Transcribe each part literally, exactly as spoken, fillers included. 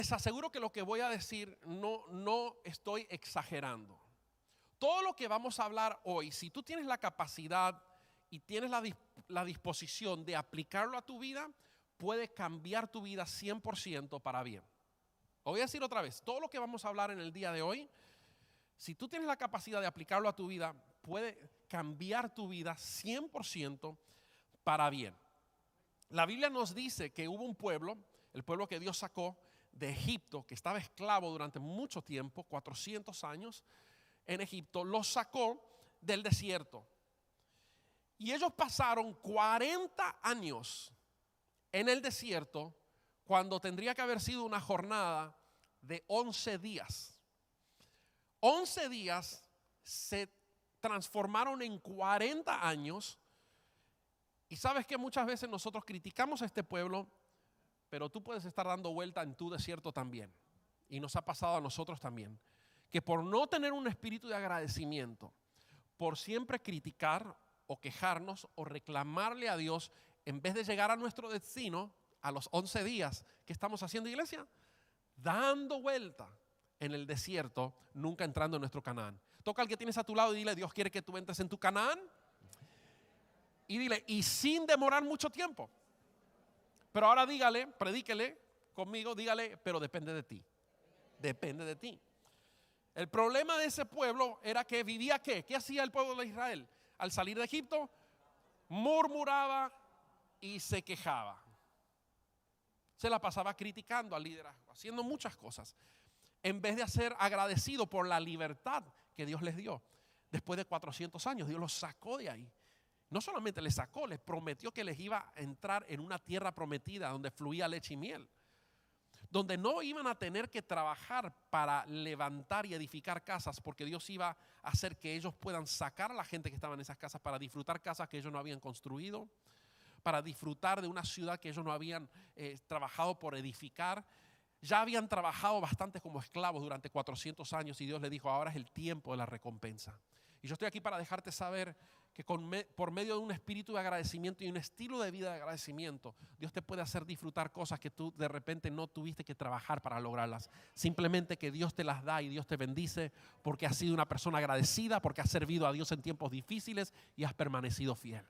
Les aseguro que lo que voy a decir no, no estoy exagerando. Todo lo que vamos a hablar hoy, si tú tienes la capacidad y tienes la, la disposición de aplicarlo a tu vida, puede cambiar tu vida cien por ciento para bien. Lo voy a decir otra vez, todo lo que vamos a hablar en el día de hoy, si tú tienes la capacidad de aplicarlo a tu vida, puede cambiar tu vida cien por ciento para bien. La Biblia nos dice que hubo un pueblo, el pueblo que Dios sacó de Egipto, que estaba esclavo durante mucho tiempo, cuatrocientos años en Egipto, los sacó del desierto. Y ellos pasaron cuarenta años en el desierto cuando tendría que haber sido una jornada de once días. once días se transformaron en cuarenta años. Y sabes que muchas veces nosotros criticamos a este pueblo, pero tú puedes estar dando vuelta en tu desierto también. Y nos ha pasado a nosotros también. Que por no tener un espíritu de agradecimiento, por siempre criticar o quejarnos o reclamarle a Dios, en vez de llegar a nuestro destino, a los once días, ¿qué estamos haciendo, iglesia? Dando vuelta en el desierto, nunca entrando en nuestro Canaán. Toca al que tienes a tu lado y dile, Dios quiere que tú entres en tu Canaán. Y dile, y sin demorar mucho tiempo. Pero ahora dígale, predíquele conmigo, dígale, pero depende de ti. Depende de ti. El problema de ese pueblo era que vivía ¿qué? ¿Qué hacía el pueblo de Israel? Al salir de Egipto, murmuraba y se quejaba. Se la pasaba criticando al liderazgo, haciendo muchas cosas, en vez de ser agradecido por la libertad que Dios les dio. Después de cuatrocientos años, Dios los sacó de ahí. No solamente les sacó, les prometió que les iba a entrar en una tierra prometida donde fluía leche y miel, donde no iban a tener que trabajar para levantar y edificar casas, porque Dios iba a hacer que ellos puedan sacar a la gente que estaba en esas casas para disfrutar casas que ellos no habían construido, para disfrutar de una ciudad que ellos no habían eh, trabajado por edificar. Ya habían trabajado bastante como esclavos durante cuatrocientos años y Dios les dijo, ahora es el tiempo de la recompensa. Y yo estoy aquí para dejarte saber que con me, por medio de un espíritu de agradecimiento y un estilo de vida de agradecimiento, Dios te puede hacer disfrutar cosas que tú de repente no tuviste que trabajar para lograrlas. Simplemente que Dios te las da y Dios te bendice porque has sido una persona agradecida, porque has servido a Dios en tiempos difíciles y has permanecido fiel.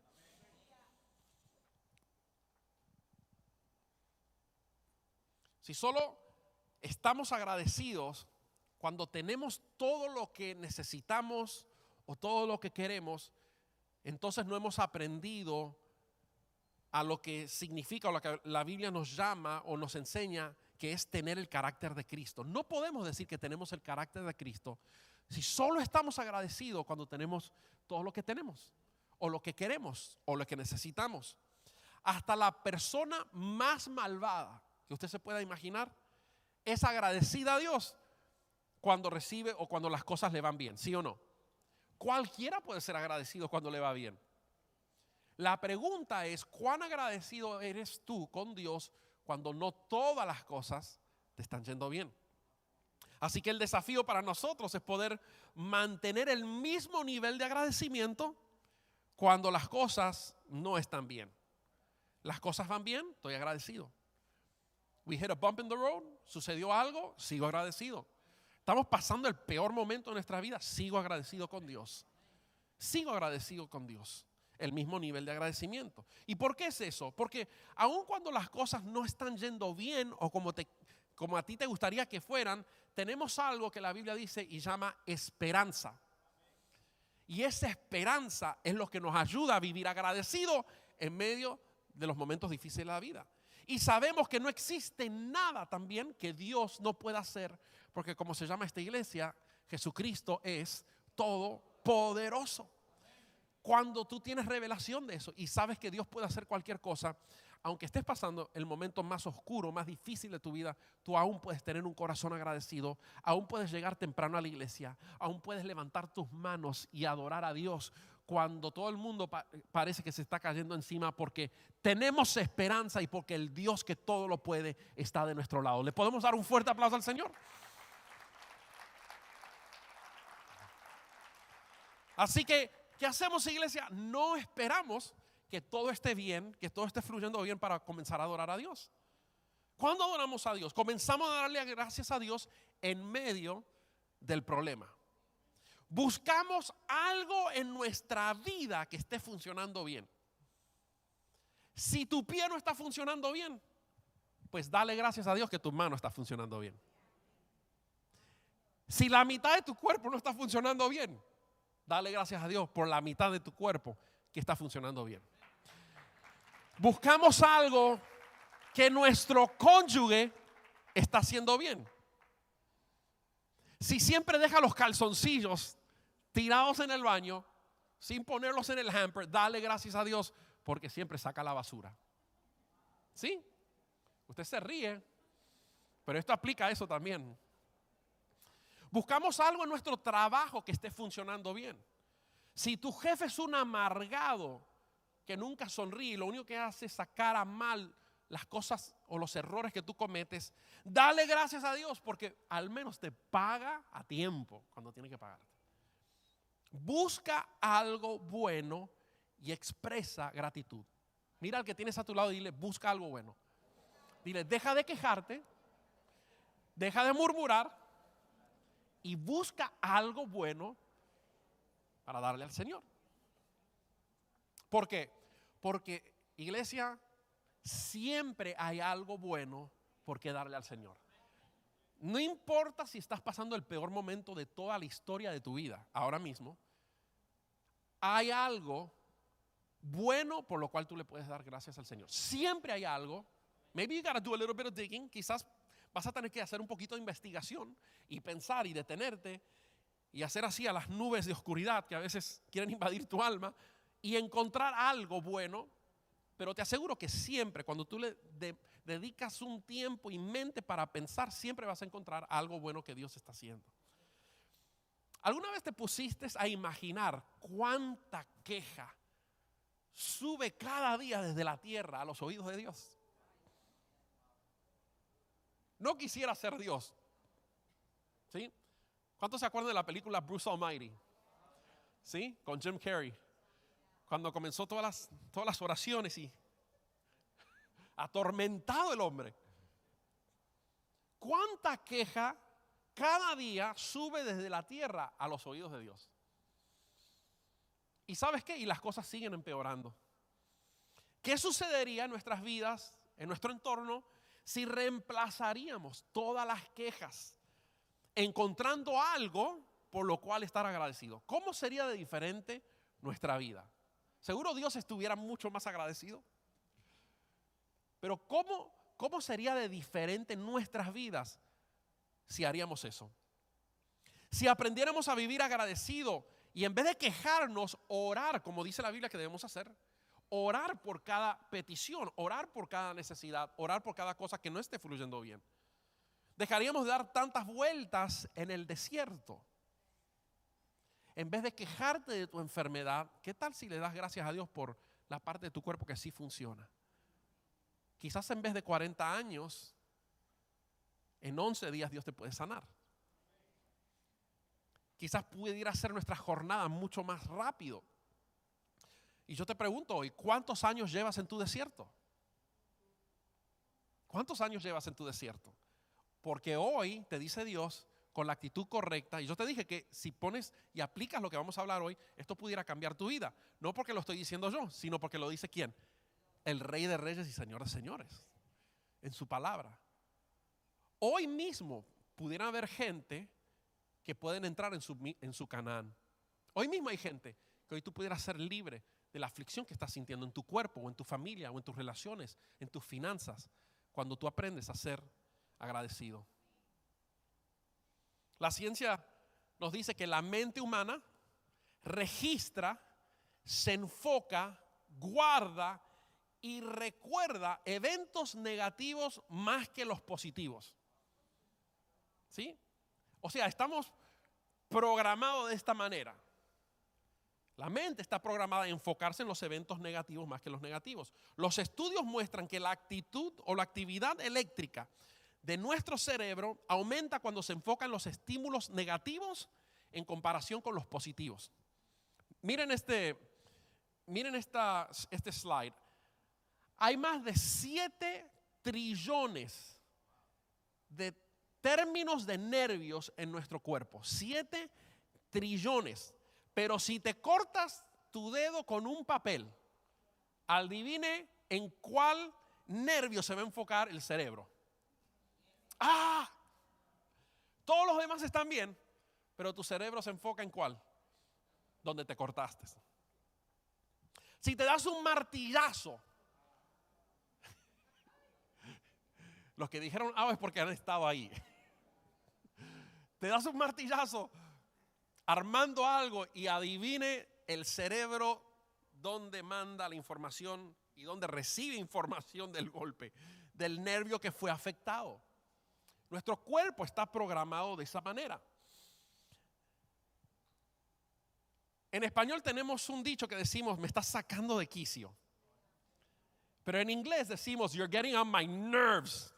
Si solo estamos agradecidos cuando tenemos todo lo que necesitamos o todo lo que queremos, entonces no hemos aprendido a lo que significa o lo que la Biblia nos llama o nos enseña, que es tener el carácter de Cristo. No podemos decir que tenemos el carácter de Cristo si solo estamos agradecidos cuando tenemos todo lo que tenemos o lo que queremos o lo que necesitamos. Hasta la persona más malvada que usted se pueda imaginar es agradecida a Dios cuando recibe o cuando las cosas le van bien, ¿sí o no? Cualquiera puede ser agradecido cuando le va bien. La pregunta es, ¿cuán agradecido eres tú con Dios cuando no todas las cosas te están yendo bien? Así que el desafío para nosotros es poder mantener el mismo nivel de agradecimiento cuando las cosas no están bien. Las cosas van bien, estoy agradecido. We hit a bump in the road, sucedió algo, sigo agradecido. Estamos pasando el peor momento de nuestra vida, sigo agradecido con Dios. Sigo agradecido con Dios. El mismo nivel de agradecimiento. ¿Y por qué es eso? Porque aun cuando las cosas no están yendo bien o como, te, como a ti te gustaría que fueran, tenemos algo que la Biblia dice y llama esperanza. Y esa esperanza es lo que nos ayuda a vivir agradecido en medio de los momentos difíciles de la vida. Y sabemos que no existe nada también que Dios no pueda hacer, porque como se llama esta iglesia, Jesucristo es todopoderoso. Cuando tú tienes revelación de eso y sabes que Dios puede hacer cualquier cosa, aunque estés pasando el momento más oscuro, más difícil de tu vida, tú aún puedes tener un corazón agradecido, aún puedes llegar temprano a la iglesia, aún puedes levantar tus manos y adorar a Dios cuando todo el mundo pa- parece que se está cayendo encima, porque tenemos esperanza y porque el Dios que todo lo puede está de nuestro lado. ¿Le podemos dar un fuerte aplauso al Señor? Así que, ¿qué hacemos, iglesia? No esperamos que todo esté bien, que todo esté fluyendo bien para comenzar a adorar a Dios. ¿Cuándo adoramos a Dios? Comenzamos a darle gracias a Dios en medio del problema. Buscamos algo en nuestra vida que esté funcionando bien. Si tu pie no está funcionando bien, pues dale gracias a Dios que tu mano está funcionando bien. Si la mitad de tu cuerpo no está funcionando bien, dale gracias a Dios por la mitad de tu cuerpo que está funcionando bien. Buscamos algo que nuestro cónyuge está haciendo bien. Si siempre deja los calzoncillos tirados en el baño, sin ponerlos en el hamper, dale gracias a Dios porque siempre saca la basura. ¿Sí? Usted se ríe, pero esto aplica a eso también. Buscamos algo en nuestro trabajo que esté funcionando bien. Si tu jefe es un amargado que nunca sonríe, lo único que hace es sacar a mal las cosas o los errores que tú cometes, dale gracias a Dios porque al menos te paga a tiempo cuando tiene que pagarte. Busca algo bueno y expresa gratitud. Mira al que tienes a tu lado y dile, busca algo bueno. Dile, deja de quejarte, deja de murmurar y busca algo bueno para darle al Señor. ¿Por qué? Porque, iglesia, siempre hay algo bueno por qué darle al Señor. No importa si estás pasando el peor momento de toda la historia de tu vida, ahora mismo, hay algo bueno por lo cual tú le puedes dar gracias al Señor. Siempre hay algo. Maybe you gotta do a little bit of digging. Quizás vas a tener que hacer un poquito de investigación y pensar y detenerte y hacer así a las nubes de oscuridad que a veces quieren invadir tu alma y encontrar algo bueno. Pero te aseguro que siempre cuando tú le de, dedicas un tiempo y mente para pensar, siempre vas a encontrar algo bueno que Dios está haciendo. ¿Alguna vez te pusiste a imaginar cuánta queja sube cada día desde la tierra a los oídos de Dios? No quisiera ser Dios. ¿Sí? ¿Cuántos se acuerdan de la película Bruce Almighty? ¿Sí? Con Jim Carrey. Cuando comenzó todas las, todas las oraciones y atormentado el hombre. ¿Cuánta queja cada día sube desde la tierra a los oídos de Dios? ¿Y sabes qué? Y las cosas siguen empeorando. ¿Qué sucedería en nuestras vidas, en nuestro entorno, si reemplazaríamos todas las quejas encontrando algo por lo cual estar agradecido? ¿Cómo sería de diferente nuestra vida? Seguro Dios estuviera mucho más agradecido. Pero ¿cómo, cómo sería de diferente nuestras vidas si haríamos eso? Si aprendiéramos a vivir agradecido y en vez de quejarnos, orar, como dice la Biblia que debemos hacer, orar por cada petición, orar por cada necesidad, orar por cada cosa que no esté fluyendo bien. Dejaríamos de dar tantas vueltas en el desierto. En vez de quejarte de tu enfermedad, ¿qué tal si le das gracias a Dios por la parte de tu cuerpo que sí funciona? Quizás en vez de cuarenta años, en once días Dios te puede sanar. Quizás pudiera ser nuestra jornada mucho más rápido. Y yo te pregunto hoy, ¿cuántos años llevas en tu desierto? ¿Cuántos años llevas en tu desierto? Porque hoy te dice Dios con la actitud correcta, y yo te dije que si pones y aplicas lo que vamos a hablar hoy, esto pudiera cambiar tu vida. No porque lo estoy diciendo yo, sino porque lo dice ¿quién? El Rey de Reyes y Señor de Señores, en su palabra. Hoy mismo pudiera haber gente que pueden entrar en su, en su Canaán. Hoy mismo hay gente que hoy tú pudieras ser libre de la aflicción que estás sintiendo en tu cuerpo, o en tu familia, o en tus relaciones, en tus finanzas, cuando tú aprendes a ser agradecido. La ciencia nos dice que la mente humana registra, se enfoca, guarda y recuerda eventos negativos más que los positivos. ¿Sí? O sea, estamos programados de esta manera. La mente está programada a enfocarse en los eventos negativos más que los negativos. Los estudios muestran que la actitud o la actividad eléctrica de nuestro cerebro aumenta cuando se enfoca en los estímulos negativos en comparación con los positivos. Miren este, miren esta, este slide. Hay más de siete trillones de términos de nervios en nuestro cuerpo. Siete trillones. Pero si te cortas tu dedo con un papel, adivine en cuál nervio se va a enfocar el cerebro. ¡Ah! Todos los demás están bien, pero tu cerebro se enfoca en cuál, donde te cortaste. Si te das un martillazo, los que dijeron ah es porque han estado ahí. Te das un martillazo armando algo y adivine el cerebro dónde manda la información y dónde recibe información del golpe, del nervio que fue afectado. Nuestro cuerpo está programado de esa manera. En español tenemos un dicho que decimos, me estás sacando de quicio. Pero en inglés decimos, you're getting on my nerves.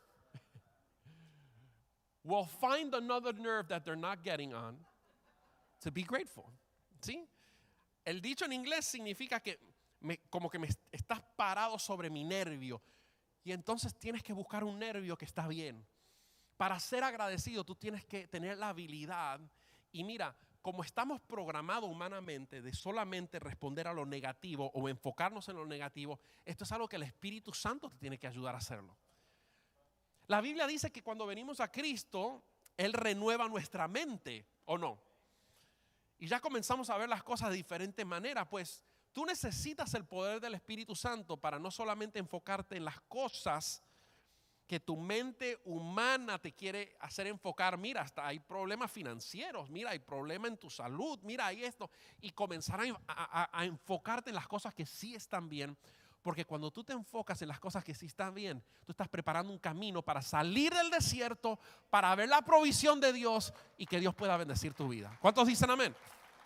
Well, find another nerve that they're not getting on to be grateful. ¿Sí? El dicho en inglés significa que me, como que me estás parado sobre mi nervio. Y entonces tienes que buscar un nervio que está bien. Para ser agradecido tú tienes que tener la habilidad. Y mira, como estamos programados humanamente de solamente responder a lo negativo o enfocarnos en lo negativo, esto es algo que el Espíritu Santo te tiene que ayudar a hacerlo. La Biblia dice que cuando venimos a Cristo, Él renueva nuestra mente, ¿o no? Y ya comenzamos a ver las cosas de diferentes maneras, pues tú necesitas el poder del Espíritu Santo para no solamente enfocarte en las cosas que tu mente humana te quiere hacer enfocar. Mira, hasta hay problemas financieros, mira, hay problemas en tu salud, mira, hay esto. Y comenzar a, a, a enfocarte en las cosas que sí están bien. Porque cuando tú te enfocas en las cosas que sí están bien, tú estás preparando un camino para salir del desierto, para ver la provisión de Dios y que Dios pueda bendecir tu vida. ¿Cuántos dicen amén?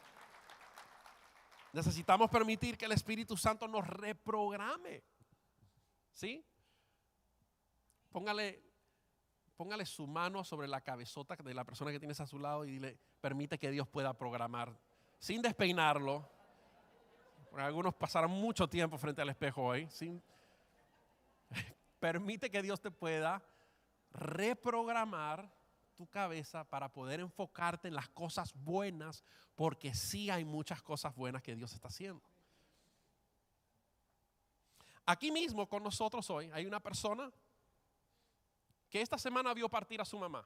Necesitamos permitir que el Espíritu Santo nos reprograme. ¿Sí? Póngale, póngale su mano sobre la cabezota de la persona que tienes a su lado y dile, permite que Dios pueda programar, sin despeinarlo. Porque algunos pasaron mucho tiempo frente al espejo hoy. Sin, permite que Dios te pueda reprogramar tu cabeza para poder enfocarte en las cosas buenas, porque sí hay muchas cosas buenas que Dios está haciendo. Aquí mismo con nosotros hoy hay una persona que esta semana vio partir a su mamá.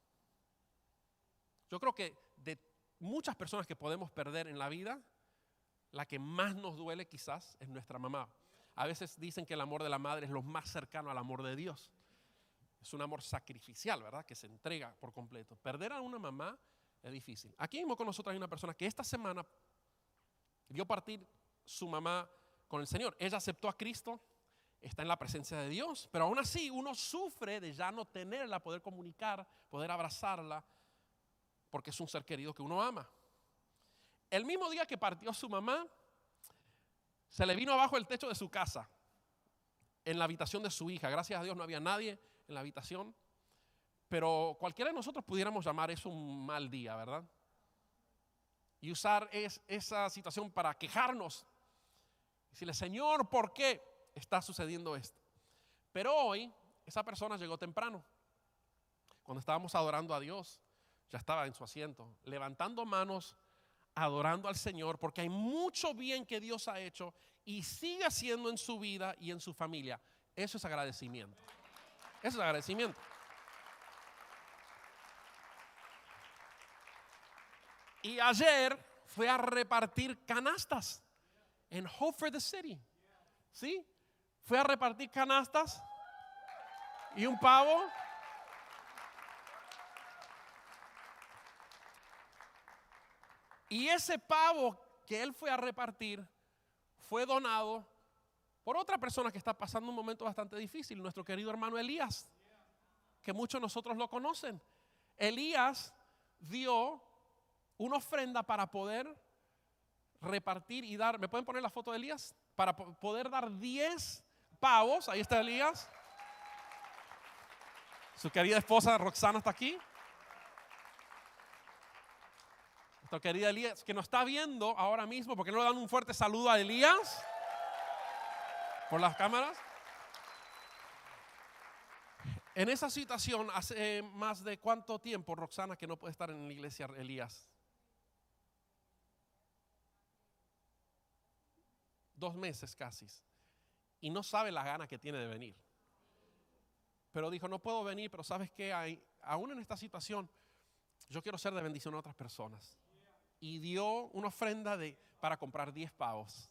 Yo creo que de muchas personas que podemos perder en la vida, la que más nos duele quizás es nuestra mamá. A veces dicen que el amor de la madre es lo más cercano al amor de Dios. Es un amor sacrificial, ¿verdad? Que se entrega por completo. Perder a una mamá es difícil. Aquí mismo con nosotros hay una persona que esta semana vio partir su mamá con el Señor. Ella aceptó a Cristo, está en la presencia de Dios, pero aún así uno sufre de ya no tenerla, poder comunicar, poder abrazarla, porque es un ser querido que uno ama. El mismo día que partió su mamá, se le vino abajo el techo de su casa, en la habitación de su hija. Gracias a Dios no había nadie en la habitación, pero cualquiera de nosotros pudiéramos llamar eso un mal día, ¿verdad? Y usar es, esa situación para quejarnos. Decirle, Señor, ¿por qué está sucediendo esto? Pero hoy, esa persona llegó temprano. Cuando estábamos adorando a Dios, ya estaba en su asiento, levantando manos, adorando al Señor, porque hay mucho bien que Dios ha hecho y sigue haciendo en su vida y en su familia. Eso es agradecimiento. Eso es agradecimiento. Y ayer fue a repartir canastas en Hope for the City. ¿Sí? Fue a repartir canastas y un pavo. Y ese pavo que él fue a repartir fue donado por otra persona que está pasando un momento bastante difícil, nuestro querido hermano Elías, que muchos de nosotros lo conocen. Elías dio una ofrenda para poder repartir y dar, ¿me pueden poner la foto de Elías? Para poder dar diez pavos, ahí está Elías. Su querida esposa Roxana está aquí. Nuestra querida Elías, que nos está viendo ahora mismo, ¿por qué no le dan un fuerte saludo a Elías? Por las cámaras. En esa situación, hace más de cuánto tiempo, Roxana, que no puede estar en la iglesia, Elías. Dos meses casi. Y no sabe la gana que tiene de venir. Pero dijo, no puedo venir, pero ¿sabes qué? Hay, aún en esta situación, yo quiero ser de bendición a otras personas. Y dio una ofrenda de, para comprar diez pavos.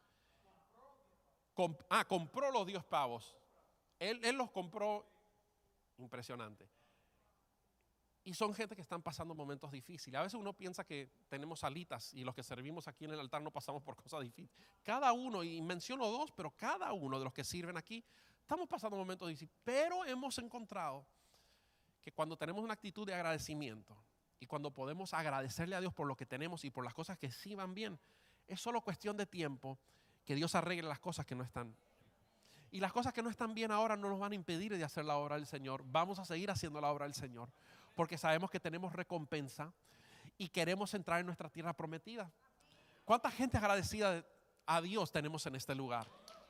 Com, ah, compró los diez pavos. Él, él los compró. Impresionante. Y son gente que están pasando momentos difíciles. A veces uno piensa que tenemos alitas y los que servimos aquí en el altar no pasamos por cosas difíciles. Cada uno, y menciono dos, pero cada uno de los que sirven aquí, estamos pasando momentos difíciles. Pero hemos encontrado que cuando tenemos una actitud de agradecimiento y cuando podemos agradecerle a Dios por lo que tenemos y por las cosas que sí van bien, es solo cuestión de tiempo que Dios arregle las cosas que no están. Y las cosas que no están bien ahora no nos van a impedir de hacer la obra del Señor. Vamos a seguir haciendo la obra del Señor. Porque sabemos que tenemos recompensa y queremos entrar en nuestra tierra prometida. ¿Cuánta gente agradecida a Dios tenemos en este lugar?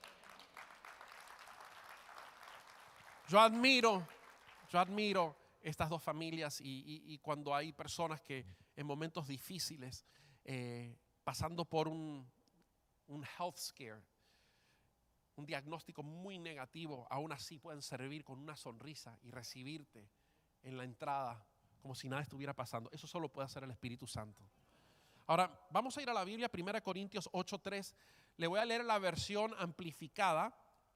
Yo admiro, yo admiro estas dos familias y, y, y cuando hay personas que en momentos difíciles, eh, pasando por un, un health scare, un diagnóstico muy negativo, aún así pueden servir con una sonrisa y recibirte en la entrada como si nada estuviera pasando. Eso solo puede hacer el Espíritu Santo. Ahora, vamos a ir a la Biblia, primera Corintios ocho tres. Le voy a leer la versión amplificada.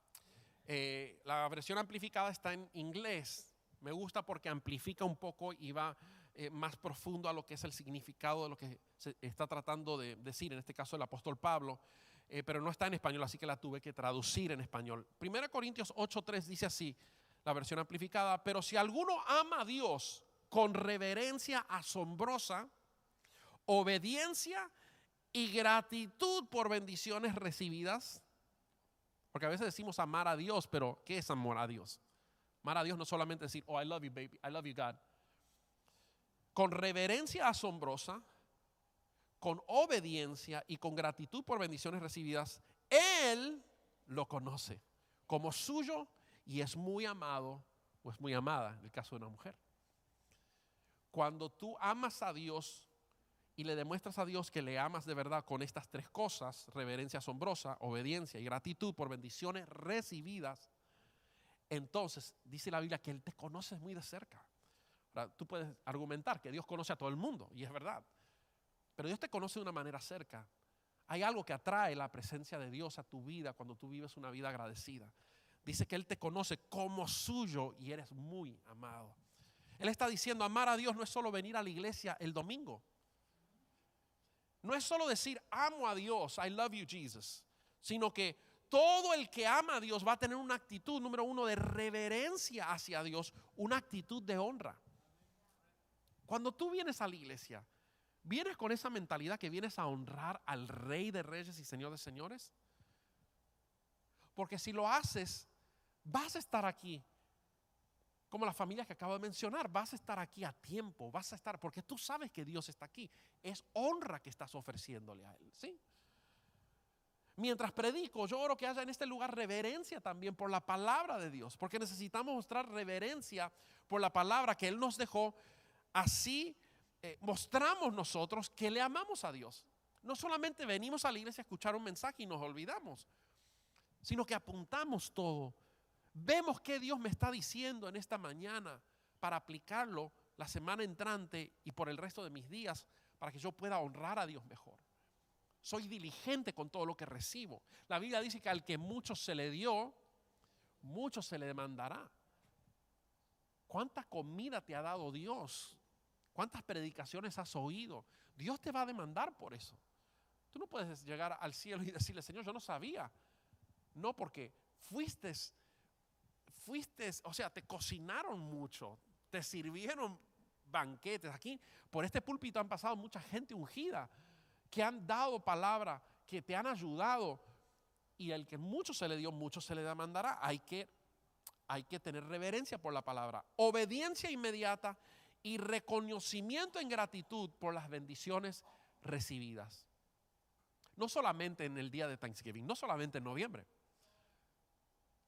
Eh, la versión amplificada está en inglés. Me gusta porque amplifica un poco y va eh, más profundo a lo que es el significado de lo que se está tratando de decir, en este caso el apóstol Pablo. Eh, pero no está en español, así que la tuve que traducir en español. primera Corintios ocho tres dice así, la versión amplificada: pero si alguno ama a Dios con reverencia asombrosa, obediencia y gratitud por bendiciones recibidas, porque a veces decimos amar a Dios, pero ¿qué es amor a Dios? Amar a Dios no solamente decir, oh, I love you, baby, I love you, God. Con reverencia asombrosa, con obediencia y con gratitud por bendiciones recibidas, Él lo conoce como suyo y es muy amado o es muy amada, en el caso de una mujer. Cuando tú amas a Dios y le demuestras a Dios que le amas de verdad con estas tres cosas, reverencia asombrosa, obediencia y gratitud por bendiciones recibidas, entonces dice la Biblia que Él te conoce muy de cerca. Ahora, tú puedes argumentar que Dios conoce a todo el mundo, y es verdad. Pero Dios te conoce de una manera cerca. Hay algo que atrae la presencia de Dios a tu vida cuando tú vives una vida agradecida. Dice que Él te conoce como suyo y eres muy amado. Él está diciendo, amar a Dios no es solo venir a la iglesia el domingo. No es solo decir, amo a Dios, I love you Jesus. Sino que todo el que ama a Dios va a tener una actitud, número uno, de reverencia hacia Dios, una actitud de honra. Cuando tú vienes a la iglesia, ¿vienes con esa mentalidad que vienes a honrar al Rey de Reyes y Señor de Señores? Porque si lo haces, vas a estar aquí. Como las familias que acabo de mencionar, vas a estar aquí a tiempo, vas a estar, porque tú sabes que Dios está aquí. Es honra que estás ofreciéndole a Él, ¿sí? Mientras predico, yo oro que haya en este lugar reverencia también por la palabra de Dios, porque necesitamos mostrar reverencia por la palabra que Él nos dejó. Así eh, mostramos nosotros que le amamos a Dios. No solamente venimos a la iglesia a escuchar un mensaje y nos olvidamos, sino que apuntamos todo. Vemos qué Dios me está diciendo en esta mañana para aplicarlo la semana entrante y por el resto de mis días para que yo pueda honrar a Dios mejor. Soy diligente con todo lo que recibo. La Biblia dice que al que mucho se le dio, mucho se le demandará. ¿Cuánta comida te ha dado Dios? ¿Cuántas predicaciones has oído? Dios te va a demandar por eso. Tú no puedes llegar al cielo y decirle, Señor, yo no sabía. No, porque fuiste, fuiste, o sea, te cocinaron mucho, te sirvieron banquetes. Aquí, por este púlpito han pasado mucha gente ungida, que han dado palabra, que te han ayudado. Y el que mucho se le dio, mucho se le demandará. Hay que, hay que tener reverencia por la palabra, obediencia inmediata y reconocimiento en gratitud por las bendiciones recibidas. No solamente en el día de Thanksgiving, no solamente en noviembre,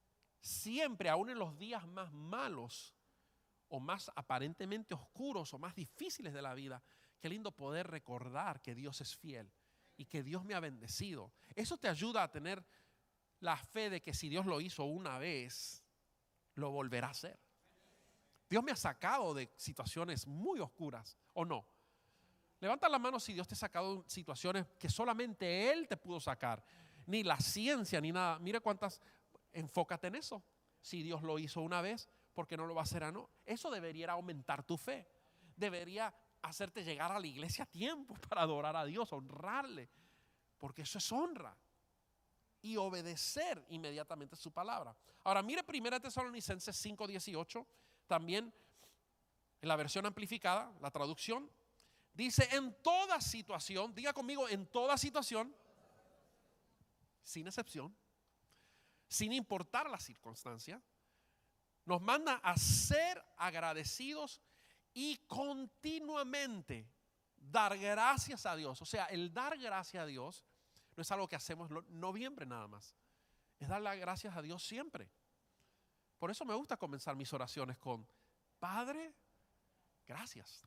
siempre, aún en los días más malos o más aparentemente oscuros o más difíciles de la vida, qué lindo poder recordar que Dios es fiel y que Dios me ha bendecido. Eso te ayuda a tener la fe de que si Dios lo hizo una vez, lo volverá a hacer. Dios me ha sacado de situaciones muy oscuras, ¿o no? Levanta la mano si Dios te ha sacado de situaciones que solamente Él te pudo sacar. Ni la ciencia, ni nada. Mira cuántas, enfócate en eso. Si Dios lo hizo una vez, ¿por qué no lo va a hacer a no? Eso debería aumentar tu fe. Debería hacerte llegar a la iglesia a tiempo para adorar a Dios, honrarle. Porque eso es honra. Y obedecer inmediatamente su palabra. Ahora mire primera Tesalonicenses cinco dieciocho, también en la versión amplificada, la traducción, dice en toda situación, diga conmigo, en toda situación, sin excepción, sin importar la circunstancia, nos manda a ser agradecidos y continuamente dar gracias a Dios. O sea, el dar gracias a Dios no es algo que hacemos en noviembre nada más. Es darle gracias a Dios siempre. Por eso me gusta comenzar mis oraciones con Padre, gracias.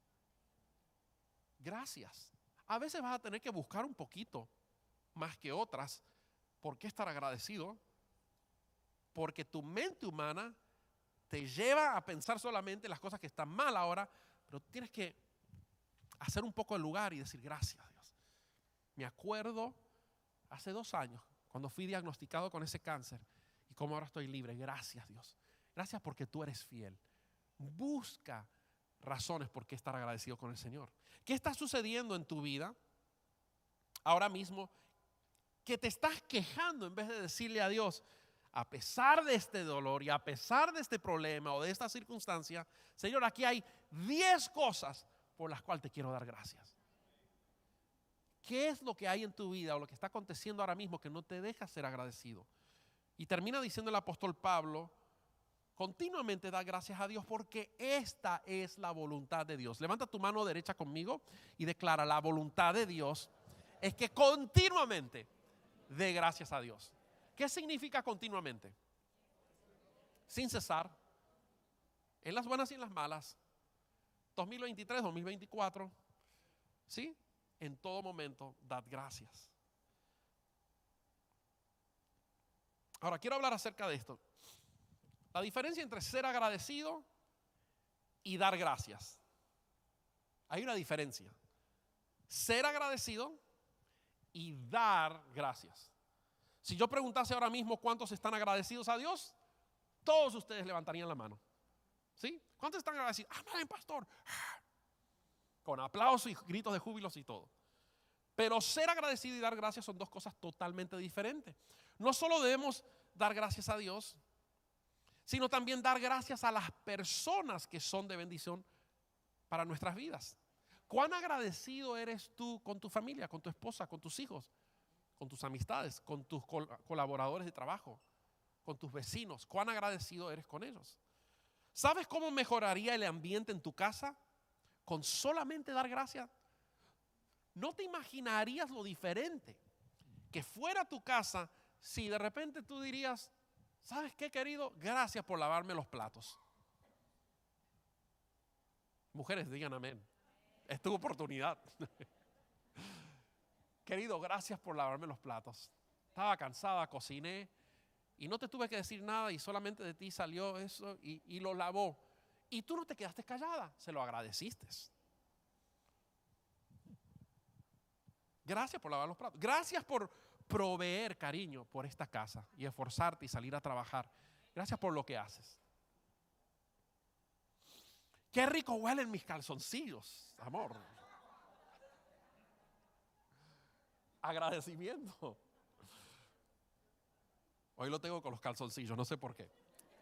Gracias. A veces vas a tener que buscar un poquito más que otras. ¿Por qué estar agradecido? Porque tu mente humana te lleva a pensar solamente las cosas que están mal ahora, pero tienes que hacer un poco de lugar y decir gracias a Dios. Me acuerdo hace dos años cuando fui diagnosticado con ese cáncer y cómo ahora estoy libre. Gracias Dios. Gracias porque tú eres fiel. Busca razones por qué estar agradecido con el Señor. ¿Qué está sucediendo en tu vida ahora mismo que te estás quejando en vez de decirle a Dios, a pesar de este dolor y a pesar de este problema o de esta circunstancia, Señor, aquí hay diez cosas por las cuales te quiero dar gracias? ¿Qué es lo que hay en tu vida o lo que está aconteciendo ahora mismo que no te deja ser agradecido? Y termina diciendo el apóstol Pablo, continuamente da gracias a Dios porque esta es la voluntad de Dios. Levanta tu mano derecha conmigo y declara, la voluntad de Dios es que continuamente dé gracias a Dios. ¿Qué significa continuamente? Sin cesar, en las buenas y en las malas, dos mil veintitrés, dos mil veinticuatro, ¿sí? En todo momento, dad gracias. Ahora, quiero hablar acerca de esto. La diferencia entre ser agradecido y dar gracias. Hay una diferencia. Ser agradecido y dar gracias. Si yo preguntase ahora mismo cuántos están agradecidos a Dios, todos ustedes levantarían la mano. ¿Sí? ¿Cuántos están agradecidos? Amén, pastor. Con aplausos y gritos de júbilos y todo. Pero ser agradecido y dar gracias son dos cosas totalmente diferentes. No solo debemos dar gracias a Dios, sino también dar gracias a las personas que son de bendición para nuestras vidas. ¿Cuán agradecido eres tú con tu familia, con tu esposa, con tus hijos, con tus amistades, con tus col- colaboradores de trabajo, con tus vecinos? ¿Cuán agradecido eres con ellos? ¿Sabes cómo mejoraría el ambiente en tu casa? Con solamente dar gracias. No te imaginarías lo diferente que fuera tu casa si de repente tú dirías, ¿sabes qué, querido? Gracias por lavarme los platos. Mujeres, digan amén. Es tu oportunidad. Querido, gracias por lavarme los platos. Estaba cansada, cociné y no te tuve que decir nada y solamente de ti salió eso y, y lo lavó. Y tú no te quedaste callada, se lo agradeciste. Gracias por lavar los platos. Gracias por proveer cariño por esta casa y esforzarte y salir a trabajar. Gracias por lo que haces. Qué rico huelen mis calzoncillos, amor. Agradecimiento. Hoy lo tengo con los calzoncillos, no sé por qué.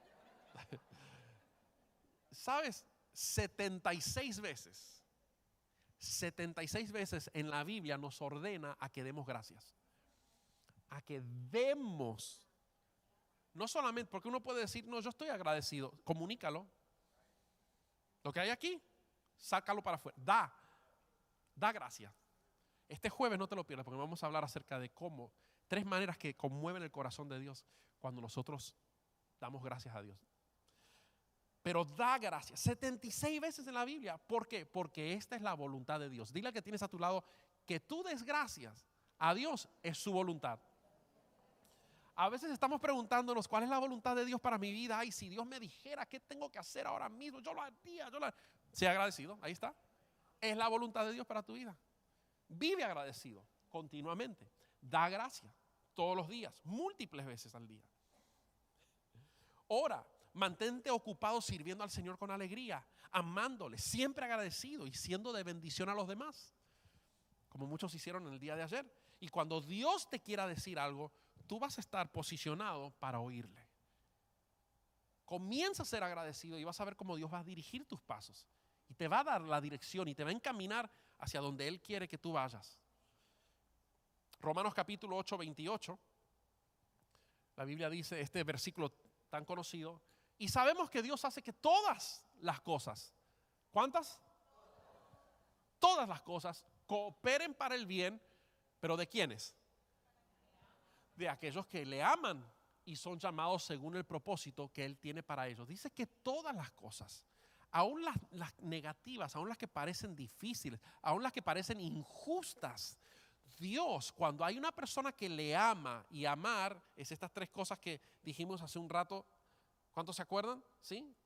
¿Sabes? setenta y seis veces, setenta y seis veces en la Biblia nos ordena a que demos gracias. A que demos. No solamente, porque uno puede decir, no, yo estoy agradecido. Comunícalo. Lo que hay aquí, sácalo para afuera. Da. Da gracias. Este jueves no te lo pierdas porque vamos a hablar acerca de cómo, tres maneras que conmueven el corazón de Dios cuando nosotros damos gracias a Dios. Pero da gracias, setenta y seis veces en la Biblia. ¿Por qué? Porque esta es la voluntad de Dios. Dile al que tienes a tu lado que tú des gracias a Dios, es su voluntad. A veces estamos preguntándonos cuál es la voluntad de Dios para mi vida. Ay, si Dios me dijera qué tengo que hacer ahora mismo, yo lo haría, yo lo haría. Sea agradecido, ahí está. Es la voluntad de Dios para tu vida. Vive agradecido continuamente. Da gracias todos los días, múltiples veces al día. Ora, mantente ocupado sirviendo al Señor con alegría, amándole, siempre agradecido y siendo de bendición a los demás, como muchos hicieron en el día de ayer. Y cuando Dios te quiera decir algo, tú vas a estar posicionado para oírle. Comienza a ser agradecido y vas a ver cómo Dios va a dirigir tus pasos y te va a dar la dirección y te va a encaminar hacia donde Él quiere que tú vayas. Romanos capítulo ocho, veintiocho, la Biblia dice este versículo tan conocido: y sabemos que Dios hace que todas las cosas, ¿cuántas? Todas las cosas cooperen para el bien, pero ¿de quiénes? De aquellos que le aman y son llamados según el propósito que Él tiene para ellos. Dice que todas las cosas, aún las, las negativas, aún las que parecen difíciles, aún las que parecen injustas, Dios, cuando hay una persona que le ama, y amar es estas tres cosas que dijimos hace un rato, ¿cuántos se acuerdan? ¿Sí?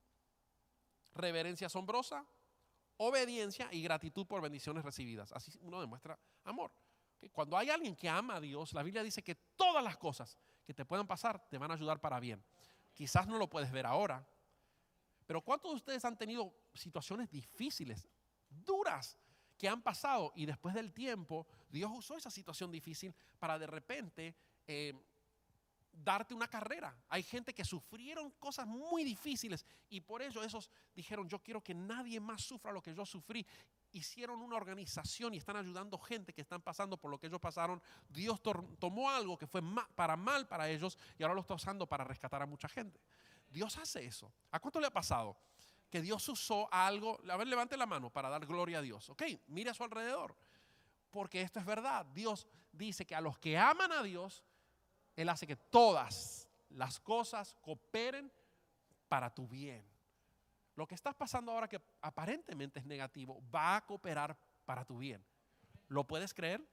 Reverencia asombrosa, obediencia y gratitud por bendiciones recibidas. Así uno demuestra amor. Cuando hay alguien que ama a Dios, la Biblia dice que todas las cosas que te puedan pasar te van a ayudar para bien. Quizás no lo puedes ver ahora, pero ¿cuántos de ustedes han tenido situaciones difíciles, duras, que han pasado y después del tiempo Dios usó esa situación difícil para de repente eh, darte una carrera? Hay gente que sufrieron cosas muy difíciles y por ello esos dijeron: yo quiero que nadie más sufra lo que yo sufrí. Hicieron una organización y están ayudando gente que están pasando por lo que ellos pasaron. Dios tomó algo que fue para mal para ellos y ahora lo está usando para rescatar a mucha gente. Dios hace eso. ¿A cuánto le ha pasado que Dios usó algo? A ver, levante la mano para dar gloria a Dios. Ok, mire a su alrededor, porque esto es verdad. Dios dice que a los que aman a Dios, Él hace que todas las cosas cooperen para tu bien. Lo que estás pasando ahora, que aparentemente es negativo, va a cooperar para tu bien. ¿Lo puedes creer?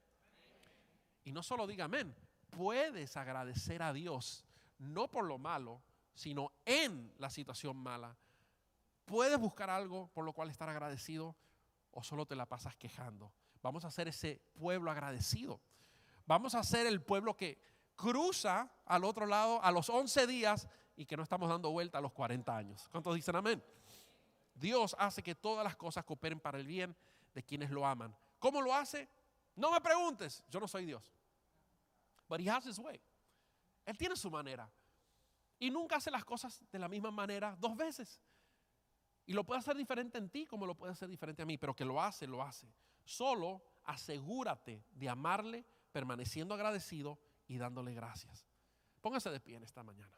Y no solo diga amén, puedes agradecer a Dios, no por lo malo, sino en la situación mala. Puedes buscar algo por lo cual estar agradecido, o solo te la pasas quejando. Vamos a ser ese pueblo agradecido. Vamos a ser el pueblo que cruza al otro lado a los once días y que no estamos dando vuelta a los cuarenta años. ¿Cuántos dicen amén? Dios hace que todas las cosas cooperen para el bien de quienes lo aman. ¿Cómo lo hace? No me preguntes, yo no soy Dios. But He has His way. Él tiene su manera. Y nunca hace las cosas de la misma manera dos veces. Y lo puede hacer diferente en ti como lo puede hacer diferente a mí, pero que lo hace, lo hace. Solo asegúrate de amarle, permaneciendo agradecido y dándole gracias. Póngase de pie en esta mañana.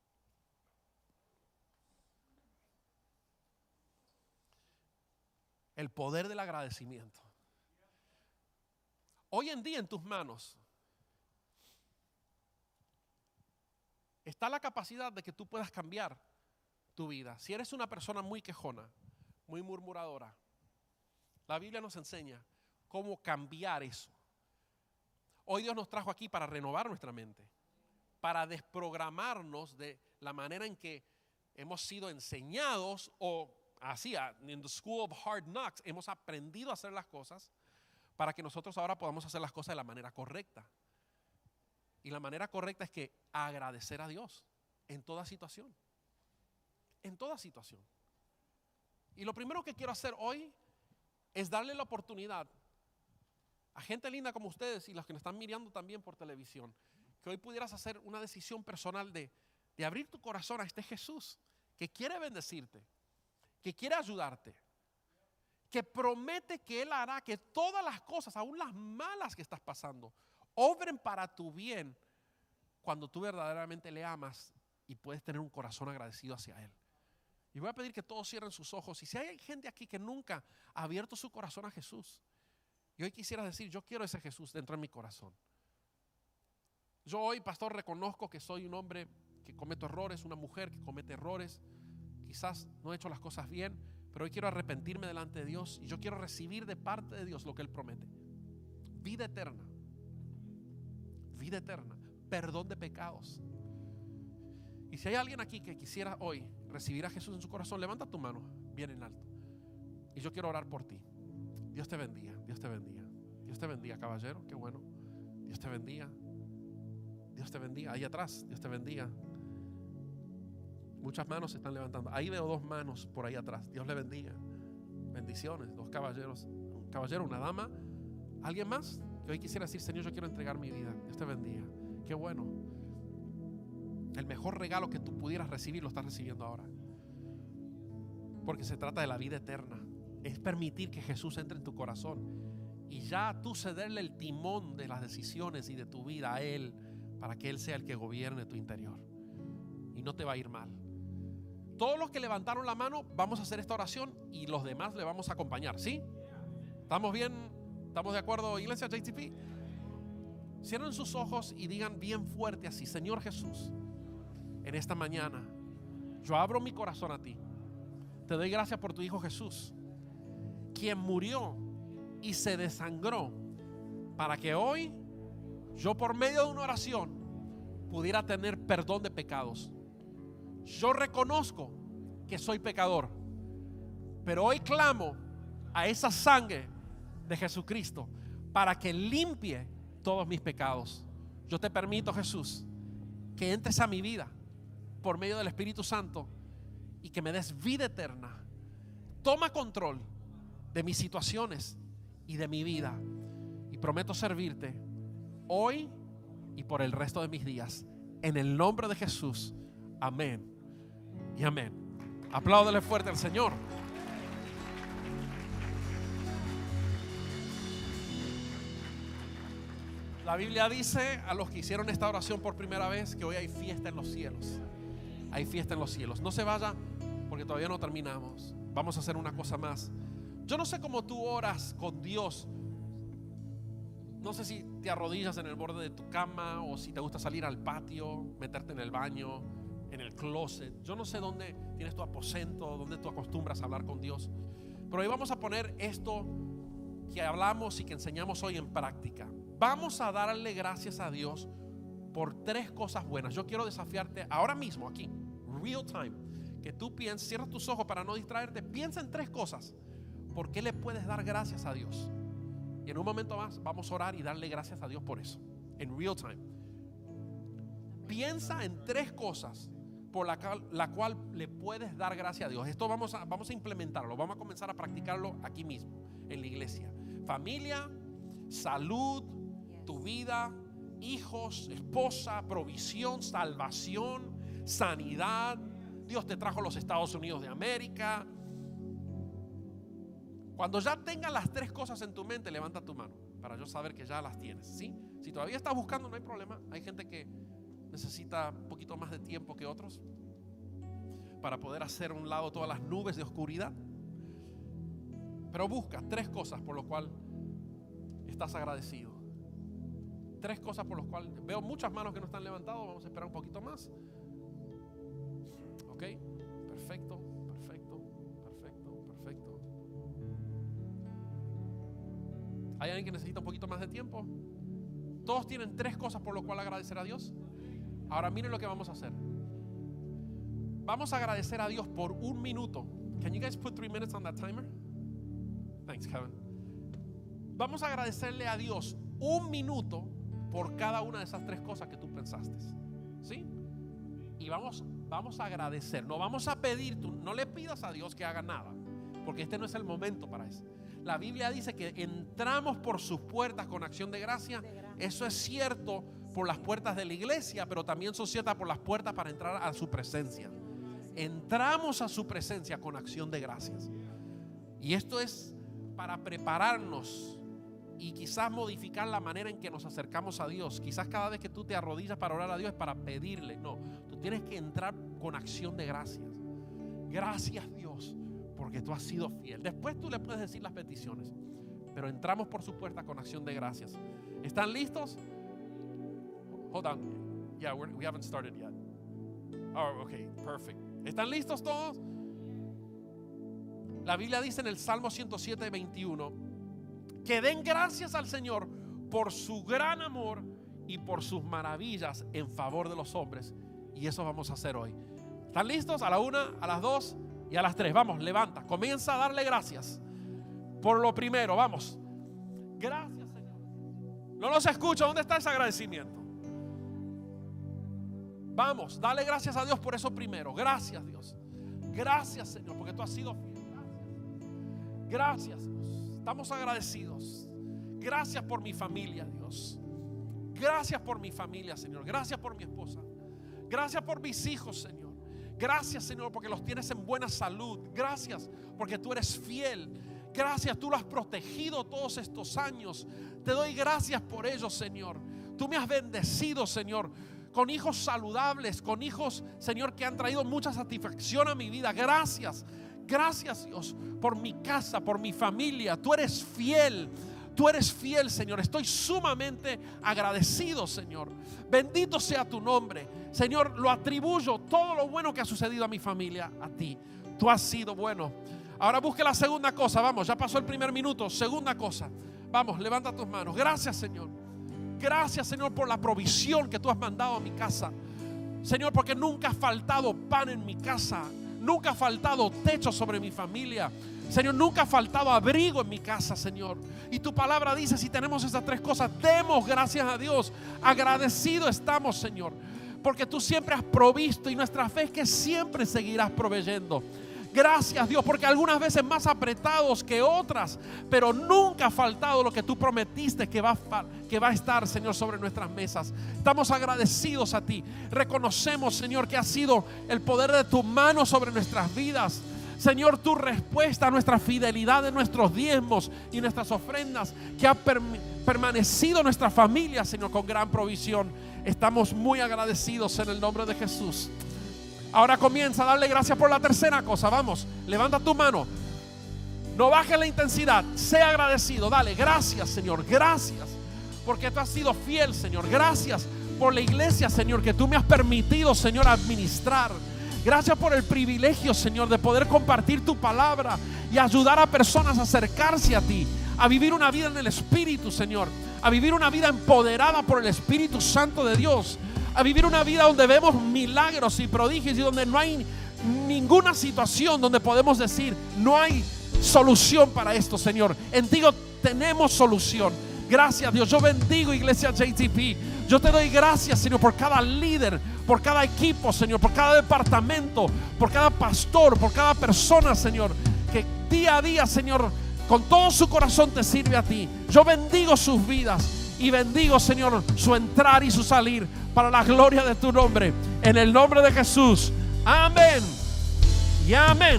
El poder del agradecimiento. Hoy en día en tus manos está la capacidad de que tú puedas cambiar tu vida. Si eres una persona muy quejona, muy murmuradora, la Biblia nos enseña cómo cambiar eso. Hoy Dios nos trajo aquí para renovar nuestra mente, para desprogramarnos de la manera en que hemos sido enseñados, o así, en the school of hard knocks, hemos aprendido a hacer las cosas, para que nosotros ahora podamos hacer las cosas de la manera correcta. Y la manera correcta es que agradecer a Dios en toda situación. En toda situación. Y lo primero que quiero hacer hoy es darle la oportunidad a gente linda como ustedes y los que nos están mirando también por televisión, que hoy pudieras hacer una decisión personal de, de abrir tu corazón a este Jesús que quiere bendecirte, que quiere ayudarte, que promete que Él hará que todas las cosas, aún las malas que estás pasando, obren para tu bien cuando tú verdaderamente le amas y puedes tener un corazón agradecido hacia Él. Y voy a pedir que todos cierren sus ojos. Y si hay gente aquí que nunca ha abierto su corazón a Jesús, y hoy quisiera decir: yo quiero ese Jesús dentro de mi corazón. Yo hoy, pastor, reconozco que soy un hombre que cometo errores, una mujer que comete errores. Quizás no he hecho las cosas bien, pero hoy quiero arrepentirme delante de Dios y yo quiero recibir de parte de Dios lo que Él promete: vida eterna, vida eterna, perdón de pecados. Y si hay alguien aquí que quisiera hoy recibir a Jesús en su corazón, levanta tu mano bien en alto y yo quiero orar por ti. Dios te bendiga, Dios te bendiga, Dios te bendiga, caballero, qué bueno. Dios te bendiga, Dios te bendiga. Ahí atrás, Dios te bendiga. Muchas manos se están levantando. Ahí veo dos manos por ahí atrás. Dios le bendiga. Bendiciones, dos caballeros. Un caballero, una dama. ¿Alguien más que hoy quisiera decir: Señor, yo quiero entregar mi vida? Dios te bendiga. Qué bueno. El mejor regalo que tú pudieras recibir lo estás recibiendo ahora, porque se trata de la vida eterna. Es permitir que Jesús entre en tu corazón y ya tú cederle el timón de las decisiones y de tu vida a Él, para que Él sea el que gobierne tu interior. Y no te va a ir mal. Todos los que levantaron la mano vamos a hacer esta oración y los demás le vamos a acompañar, ¿sí? ¿Estamos bien? ¿Estamos de acuerdo, iglesia J T P? Cierren sus ojos y digan bien fuerte así: Señor Jesús, en esta mañana yo abro mi corazón a ti. Te doy gracias por tu Hijo Jesús, quien murió y se desangró para que hoy yo, por medio de una oración, pudiera tener perdón de pecados. Yo reconozco que soy pecador, pero hoy clamo a esa sangre de Jesucristo para que limpie todos mis pecados. Yo te permito, Jesús, que entres a mi vida por medio del Espíritu Santo y que me des vida eterna. Toma control de mis situaciones y de mi vida, y prometo servirte hoy y por el resto de mis días, en el nombre de Jesús. Amén y amén. Apláudele fuerte al Señor. La Biblia dice a los que hicieron esta oración por primera vez que hoy hay fiesta en los cielos. Hay fiesta en los cielos. No se vaya, porque todavía no terminamos. Vamos a hacer una cosa más. Yo no sé cómo tú oras con Dios. No sé si te arrodillas en el borde de tu cama, o si te gusta salir al patio, meterte en el baño, en el closet. Yo no sé dónde tienes tu aposento, dónde tú acostumbras a hablar con Dios. Pero hoy vamos a poner esto que hablamos y que enseñamos hoy en práctica. Vamos a darle gracias a Dios por tres cosas buenas. Yo quiero desafiarte ahora mismo aquí, real time, que tú pienses, cierra tus ojos para no distraerte, piensa en tres cosas. ¿Por qué le puedes dar gracias a Dios? Y en un momento más vamos a orar y darle gracias a Dios por eso, en real time. Piensa en tres cosas por la cual, la cual le puedes dar gracias a Dios. Esto vamos a, vamos a implementarlo, vamos a comenzar a practicarlo aquí mismo, en la iglesia. Familia, salud, tu vida, hijos, esposa, provisión, salvación, sanidad. Dios te trajo a los Estados Unidos de América. Cuando ya tengas las tres cosas en tu mente, levanta tu mano para yo saber que ya las tienes, ¿sí? Si todavía estás buscando, no hay problema. Hay gente que necesita un poquito más de tiempo que otros para poder hacer a un lado todas las nubes de oscuridad. Pero busca tres cosas por lo cual estás agradecido. Tres cosas por las cuales veo muchas manos que no están levantadas. Vamos a esperar un poquito más. Ok, perfecto, perfecto, perfecto, perfecto. ¿Hay alguien que necesita un poquito más de tiempo? Todos tienen tres cosas por lo cual agradecer a Dios. Ahora miren lo que vamos a hacer. Vamos a agradecer a Dios por un minuto. Can you guys put three minutes on that timer? Thanks, Kevin. Vamos a agradecerle a Dios un minuto por cada una de esas tres cosas que tú pensaste, ¿sí? Y vamos, vamos a agradecer. No vamos a pedir, tú no le pidas a Dios que haga nada, porque este no es el momento para eso. La Biblia dice que entramos por sus puertas con acción de gracia. Eso es cierto por las puertas de la iglesia, pero también son ciertas por las puertas para entrar a su presencia. Entramos a su presencia con acción de gracias. Y esto es para prepararnos y quizás modificar la manera en que nos acercamos a Dios. Quizás cada vez que tú te arrodillas para orar a Dios es para pedirle. No, tú tienes que entrar con acción de gracias. Gracias, Dios, porque tú has sido fiel. Después tú le puedes decir las peticiones, pero entramos por su puerta con acción de gracias. ¿Están listos? Hold on. Yeah, we're, we haven't started yet. Oh, ok, perfect. ¿Están listos todos? La Biblia dice en el Salmo ciento siete, veintiuno que den gracias al Señor por su gran amor y por sus maravillas en favor de los hombres. Y eso vamos a hacer hoy. ¿Están listos? A la una, a las dos y a las tres. Vamos, levanta, comienza a darle gracias por lo primero. Vamos. Gracias, Señor. No los escucho. ¿Dónde está ese agradecimiento? Vamos, dale gracias a Dios por eso primero. Gracias, Dios. Gracias, Señor, porque tú has sido fiel. Gracias, Dios. Estamos agradecidos. Gracias por mi familia, Dios. Gracias por mi familia, Señor. Gracias por mi esposa. Gracias por mis hijos, Señor. Gracias, Señor, porque los tienes en buena salud. Gracias porque tú eres fiel. Gracias, tú lo has protegido todos estos años. Te doy gracias por ello, Señor. Tú me has bendecido, Señor, con hijos saludables, con hijos, Señor, que han traído mucha satisfacción a mi vida. Gracias, gracias, Dios, por mi casa, por mi familia. Tú eres fiel. Tú eres fiel, Señor. Estoy sumamente agradecido, Señor. Bendito sea tu nombre. Señor, lo atribuyo todo lo bueno que ha sucedido a mi familia a ti. Tú has sido bueno. Ahora busque la segunda cosa. Vamos, ya pasó el primer minuto. Segunda cosa. Vamos, levanta tus manos. Gracias, Señor. Gracias, Señor, por la provisión que tú has mandado a mi casa. Señor, porque nunca ha faltado pan en mi casa. Nunca ha faltado techo sobre mi familia. Señor, nunca ha faltado abrigo en mi casa, Señor. Y tu palabra dice, si tenemos esas tres cosas, demos gracias a Dios. Agradecidos estamos, Señor, porque tú siempre has provisto y nuestra fe es que siempre seguirás proveyendo. Gracias, Dios, porque algunas veces más apretados que otras, pero nunca ha faltado lo que tú prometiste que va, a, que va a estar, Señor, sobre nuestras mesas. Estamos agradecidos a ti. Reconocemos, Señor, que ha sido el poder de tu mano sobre nuestras vidas. Señor, tu respuesta a nuestra fidelidad de nuestros diezmos y nuestras ofrendas, que ha per- permanecido nuestra familia, Señor, con gran provisión. Estamos muy agradecidos en el nombre de Jesús. Ahora comienza a darle gracias por la tercera cosa. Vamos, levanta tu mano. No bajes la intensidad. Sea agradecido. Dale, gracias, Señor. Gracias porque tú has sido fiel, Señor. Gracias por la iglesia, Señor, que tú me has permitido, Señor, administrar. Gracias por el privilegio, Señor, de poder compartir tu palabra y ayudar a personas a acercarse a ti, a vivir una vida en el Espíritu, Señor, a vivir una vida empoderada por el Espíritu Santo de Dios, a vivir una vida donde vemos milagros y prodigios y donde no hay ninguna situación donde podemos decir, no hay solución para esto, Señor. En ti tenemos solución. Gracias, Dios. Yo bendigo Iglesia J T P. Yo te doy gracias, Señor, por cada líder, por cada equipo, Señor, por cada departamento, por cada pastor, por cada persona, Señor, que día a día, Señor, con todo su corazón te sirve a ti. Yo bendigo sus vidas y bendigo, Señor, su entrar y su salir para la gloria de tu nombre. En el nombre de Jesús. Amén y amén.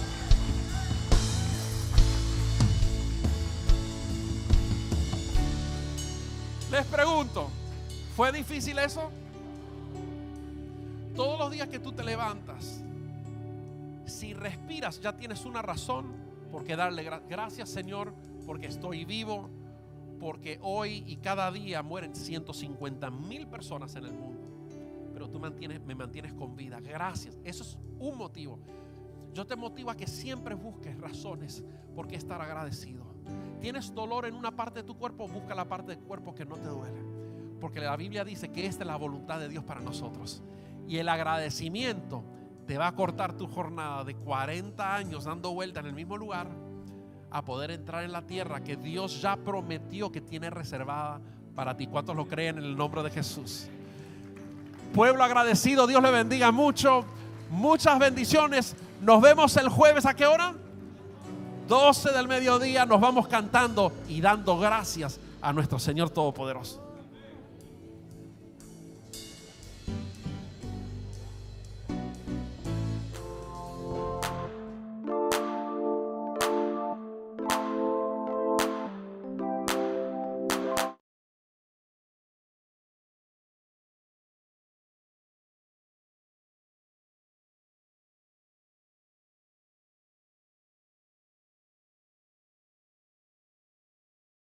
Les pregunto, ¿fue difícil eso? Todos los días que tú te levantas, si respiras, ya tienes una razón por qué darle gra- gracias, Señor, porque estoy vivo, porque hoy y cada día mueren ciento cincuenta mil personas en el mundo, pero tú mantienes, me mantienes con vida. Gracias. Eso es un motivo. Yo te motivo a que siempre busques razones por qué estar agradecido. Tienes dolor en una parte de tu cuerpo, busca la parte del cuerpo que no te duele, porque la Biblia dice que esta es la voluntad de Dios para nosotros. Y el agradecimiento te va a cortar tu jornada de cuarenta años dando vuelta en el mismo lugar a poder entrar en la tierra que Dios ya prometió que tiene reservada para ti. ¿Cuántos lo creen en el nombre de Jesús? Pueblo agradecido, Dios le bendiga mucho. Muchas bendiciones. Nos vemos el jueves. ¿A qué hora? doce del mediodía. Nos vamos cantando y dando gracias a nuestro Señor Todopoderoso.